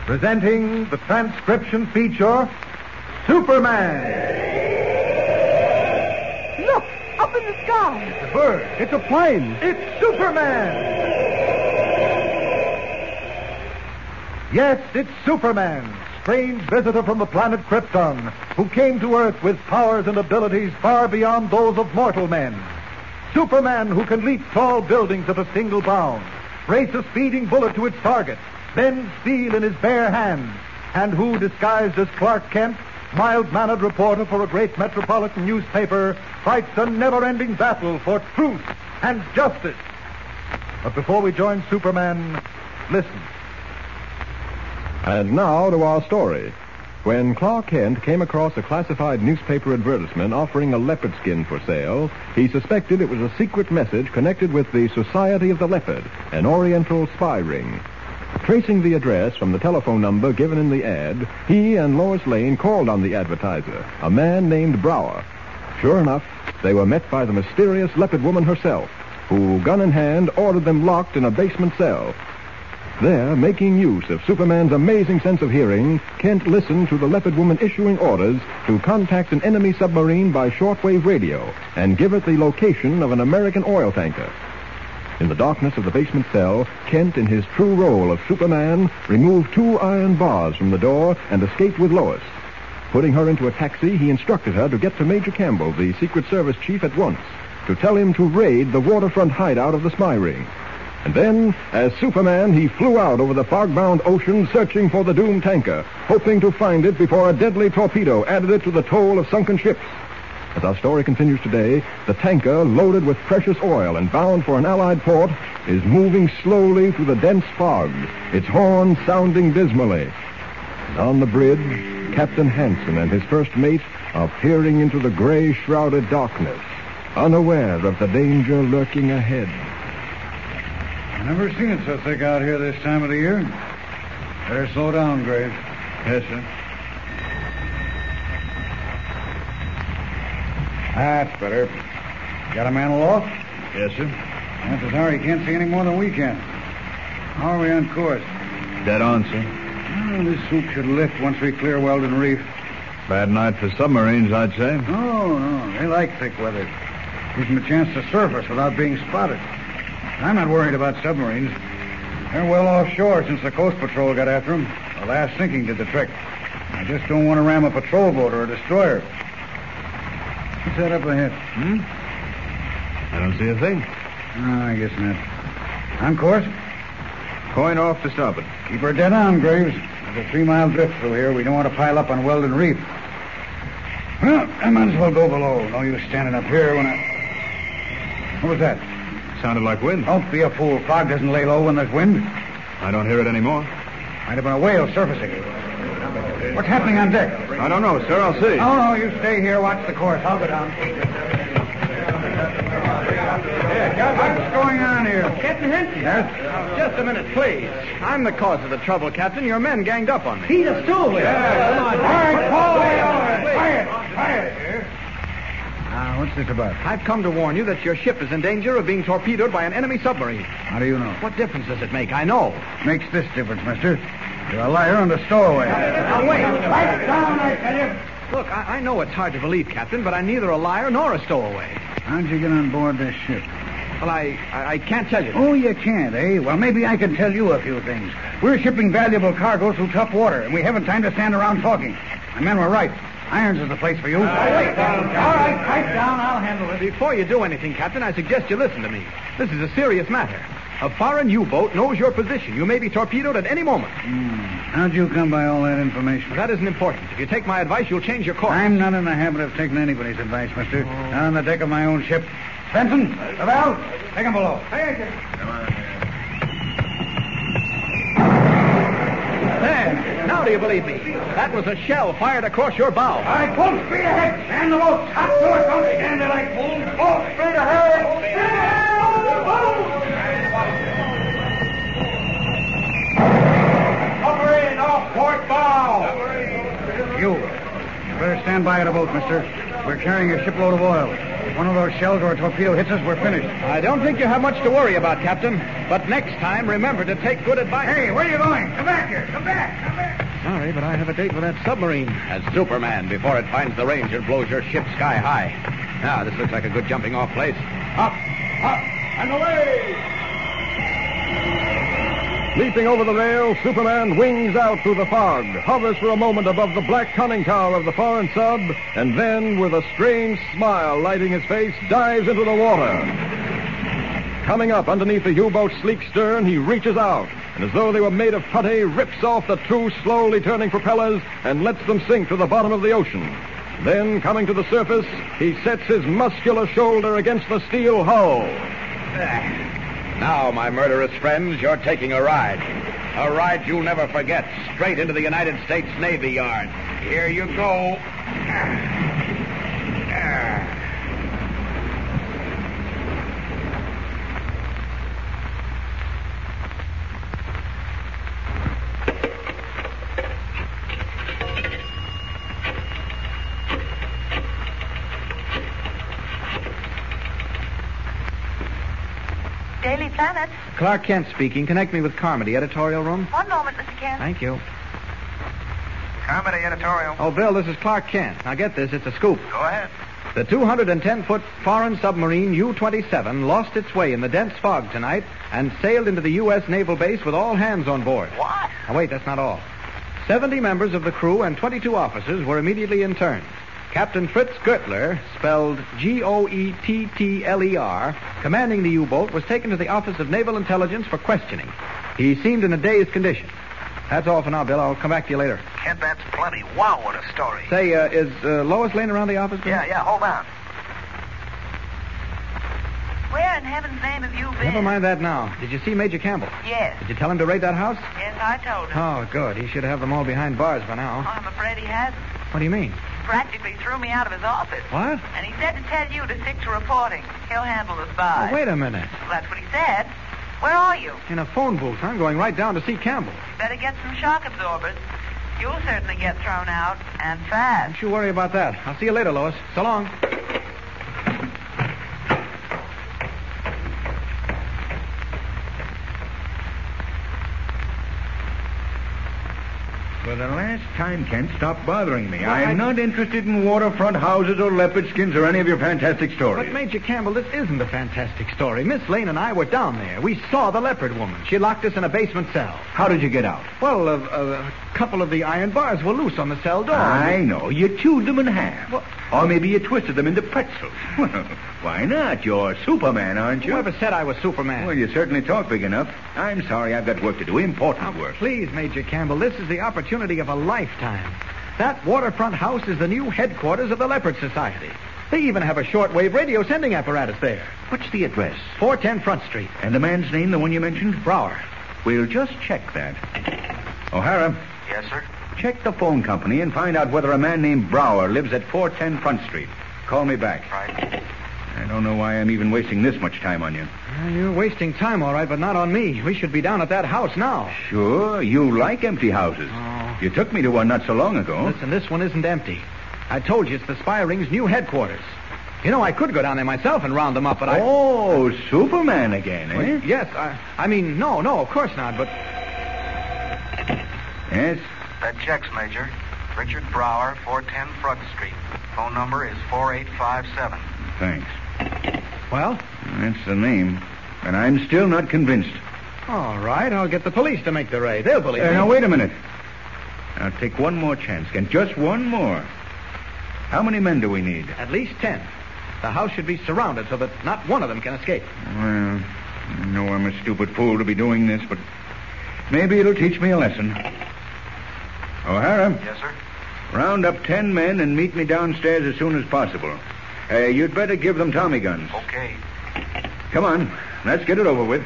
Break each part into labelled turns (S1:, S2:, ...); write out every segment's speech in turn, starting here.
S1: Presenting the transcription feature, Superman.
S2: Look, up in the sky.
S1: It's a bird.
S3: It's a plane.
S1: It's Superman. Yes, it's Superman, strange visitor from the planet Krypton, who came to Earth with powers and abilities far beyond those of mortal men. Superman, who can leap tall buildings at a single bound, race a speeding bullet to its target, bend steel in his bare hands, and who, disguised as Clark Kent, mild-mannered reporter for a great metropolitan newspaper, fights a never-ending battle for truth and justice. But before we join Superman, listen.
S4: And now to our story. When Clark Kent came across a classified newspaper advertisement offering a leopard skin for sale, he suspected it was a secret message connected with the Society of the Leopard, an Oriental spy ring. Tracing the address from the telephone number given in the ad, he and Lois Lane called on the advertiser, a man named Brower. Sure enough, they were met by the mysterious leopard woman herself, who, gun in hand, ordered them locked in a basement cell. There, making use of Superman's amazing sense of hearing, Kent listened to the leopard woman issuing orders to contact an enemy submarine by shortwave radio and give it the location of an American oil tanker. In the darkness of the basement cell, Kent, in his true role of Superman, removed 2 iron bars from the door and escaped with Lois. Putting her into a taxi, he instructed her to get to Major Campbell, the Secret Service chief, at once, to tell him to raid the waterfront hideout of the spy ring. And then, as Superman, he flew out over the fog-bound ocean searching for the doomed tanker, hoping to find it before a deadly torpedo added it to the toll of sunken ships. As our story continues today, the tanker, loaded with precious oil and bound for an Allied port, is moving slowly through the dense fog, its horn sounding dismally. And on the bridge, Captain Hansen and his first mate are peering into the gray-shrouded darkness, unaware of the danger lurking ahead.
S3: I've never seen it so thick out here this time of the year. Better slow down, Graves.
S5: Yes, sir.
S3: That's better. Got a man aloft?
S5: Yes, sir.
S3: Chances are he can't see any more than we can. How are we on course?
S5: Dead on, sir.
S3: Well, this sloop should lift once we clear Weldon Reef.
S5: Bad night for submarines, I'd say.
S3: No. They like thick weather. Gives them a chance to surface without being spotted. I'm not worried about submarines. They're well offshore since the Coast Patrol got after them. The last sinking did the trick. I just don't want to ram a patrol boat or a destroyer. What's that up ahead?
S5: I don't see a thing.
S3: Oh, I guess not. On course?
S5: Coin off to starboard.
S3: Keep her dead on, Graves. There's a 3-mile drift through here. We don't want to pile up on Weldon Reef. Well, I might as well go below. No use standing up here when I... What was that?
S5: Sounded like wind.
S3: Don't be a fool. Fog doesn't lay low when there's wind.
S5: I don't hear it anymore.
S3: Might have been a whale surfacing. What's happening on deck?
S5: I don't know, sir. I'll see.
S3: No, you stay here. Watch the course. I'll go down. What's going on here?
S2: Captain Henson.
S3: Yes?
S6: Just a minute, please. I'm the cause of the trouble, Captain. Your men ganged up on me.
S2: He's a stowaway.
S3: All right, Paul. Quiet. What's this about?
S6: I've come to warn you that your ship is in danger of being torpedoed by an enemy submarine.
S3: How do you know?
S6: What difference does it make? I know.
S3: Makes this difference, mister. You're a liar and a stowaway.
S6: Now, wait.
S3: Pipe down, I tell you.
S6: Look, I know it's hard to believe, Captain, but I'm neither a liar nor a stowaway.
S3: How'd you get on board this ship?
S6: Well, I can't tell you.
S3: Oh, you can't, eh? Well, maybe I can tell you a few things. We're shipping valuable cargo through tough water, and we haven't time to stand around talking. My men were right. Irons is the place for you.
S2: All right, pipe down. I'll handle it.
S6: Before you do anything, Captain, I suggest you listen to me. This is a serious matter. A foreign U-boat knows your position. You may be torpedoed at any moment.
S3: How'd you come by all that information?
S6: That isn't important. If you take my advice, you'll change your course.
S3: I'm not in the habit of taking anybody's advice, mister. Not on the deck of my own ship. Benson, Lavelle, take him below.
S6: There. Now do you believe me? That was a shell fired across your bow.
S3: All right, full speed ahead. Stand the boat. Top to it. Don't stand there like fools. Full speed ahead. Submarine off port bow. You better stand by at a boat, mister. We're carrying a shipload of oil. If one of those shells or a torpedo hits us, we're finished.
S6: I don't think you have much to worry about, Captain. But next time, remember to take good advice.
S3: Hey, where are you going? Come back here. Come back. Come back.
S6: Sorry, but I have a date with that submarine.
S7: As Superman, before it finds the range and blows your ship sky high. Now, this looks like a good jumping off place.
S6: Up, and away!
S4: Leaping over the rail, Superman wings out through the fog, hovers for a moment above the black conning tower of the foreign sub, and then, with a strange smile lighting his face, dives into the water. Coming up underneath the U-boat's sleek stern, he reaches out, and as though they were made of putty, rips off the two slowly turning propellers and lets them sink to the bottom of the ocean. Then, coming to the surface, he sets his muscular shoulder against the steel hull.
S7: Now, my murderous friends, you're taking a ride. A ride you'll never forget, straight into the United States Navy Yard. Here you go.
S2: Daily Planet.
S6: Clark Kent speaking. Connect me with Carmody, editorial room.
S2: One moment, Mr. Kent.
S6: Thank you.
S3: Carmody editorial.
S6: Oh, Bill, this is Clark Kent. Now get this, it's a scoop.
S3: Go ahead.
S6: The 210-foot foreign submarine U-27 lost its way in the dense fog tonight and sailed into the U.S. naval base with all hands on board.
S3: What?
S6: Now, wait, that's not all. 70 members of the crew and 22 officers were immediately interned. Captain Fritz Gertler, spelled Goettler, commanding the U-boat, was taken to the Office of Naval Intelligence for questioning. He seemed in a dazed condition. That's all for now, Bill. I'll come back to you later.
S3: Kent, that's plenty. Wow, what a story.
S6: Say, is Lois Lane around the office, Bill?
S3: Yeah, hold on.
S2: Where in heaven's name have you been?
S6: Never mind that now. Did you see Major Campbell?
S2: Yes.
S6: Did you tell him to raid that house?
S2: Yes, I told him.
S6: Oh, good. He should have them all behind bars by now.
S2: I'm afraid he hasn't.
S6: What do you mean?
S2: Practically threw me out of his office.
S6: What?
S2: And he said to tell you to stick to reporting. He'll handle the spies.
S6: Oh, wait a minute.
S2: Well, that's what he said. Where are you?
S6: In a phone booth. I'm going right down to see Campbell.
S2: Better get some shock absorbers. You'll certainly get thrown out, and fast.
S6: Don't you worry about that. I'll see you later, Lois. So long.
S3: For the last time, Kent, stop bothering me. I'm not interested in waterfront houses or leopard skins or any of your fantastic stories.
S6: But, Major Campbell, this isn't a fantastic story. Miss Lane and I were down there. We saw the leopard woman. She locked us in a basement cell.
S3: How did you get out?
S6: Well, a couple of the iron bars were loose on the cell door.
S3: I know. You chewed them in half.
S6: What?
S3: Or maybe you twisted them into pretzels. Well, why not? You're Superman, aren't you?
S6: Whoever said I was Superman?
S3: Well, you certainly talk big enough. I'm sorry, I've got work to do. Important work.
S6: Please, Major Campbell, this is the opportunity of a lifetime. That waterfront house is the new headquarters of the Leopard Society. They even have a shortwave radio sending apparatus there.
S3: What's the address?
S6: 410 Front Street.
S3: And the man's name, the one you mentioned?
S6: Brower.
S3: We'll just check that. O'Hara.
S8: Yes, sir?
S3: Check the phone company and find out whether a man named Brower lives at 410 Front Street. Call me back.
S8: Right.
S3: I don't know why I'm even wasting this much time on you.
S6: You're wasting time, all right, but not on me. We should be down at that house now.
S3: Sure, you like empty houses.
S6: Oh.
S3: You took me to one not so long ago.
S6: Listen, this one isn't empty. I told you it's the Spy Ring's new headquarters. You know, I could go down there myself and round them up, but
S3: Oh, Superman again, eh?
S6: Well, yes, I mean, no, of course not, but...
S3: Yes?
S8: That checks, Major. Richard Brower, 410 Front Street. Phone number is 4857.
S3: Thanks.
S6: Well?
S3: That's the name. And I'm still not convinced.
S6: All right, I'll get the police to make the raid. They'll believe me.
S3: Now, wait a minute. I'll take one more chance, Kent. Just one more. How many men do we need?
S6: At least 10. The house should be surrounded so that not one of them can escape.
S3: Well, I know I'm a stupid fool to be doing this, but maybe it'll teach me a lesson. O'Hara.
S8: Yes, sir?
S3: Round up 10 men and meet me downstairs as soon as possible. You'd better give them Tommy guns.
S8: Okay.
S3: Come on. Let's get it over with.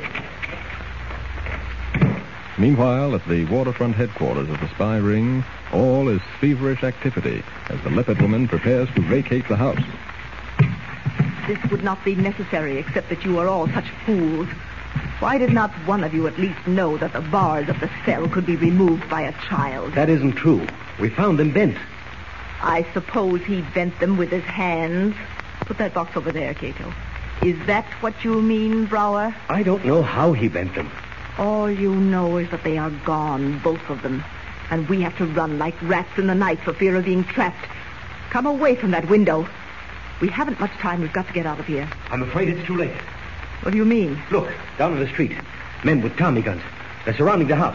S4: Meanwhile, at the waterfront headquarters of the Spy Ring, all is feverish activity as the leopard woman prepares to vacate the house.
S9: This would not be necessary except that you are all such fools. Why did not one of you at least know that the bars of the cell could be removed by a child?
S10: That isn't true. We found them bent.
S9: I suppose he bent them with his hands. Put that box over there, Cato. Is that what you mean, Brower?
S10: I don't know how he bent them.
S9: All you know is that they are gone, both of them. And we have to run like rats in the night for fear of being trapped. Come away from that window. We haven't much time. We've got to get out of here.
S10: I'm afraid it's too late.
S9: What do you mean?
S10: Look, down in the street. Men with Tommy guns. They're surrounding the house.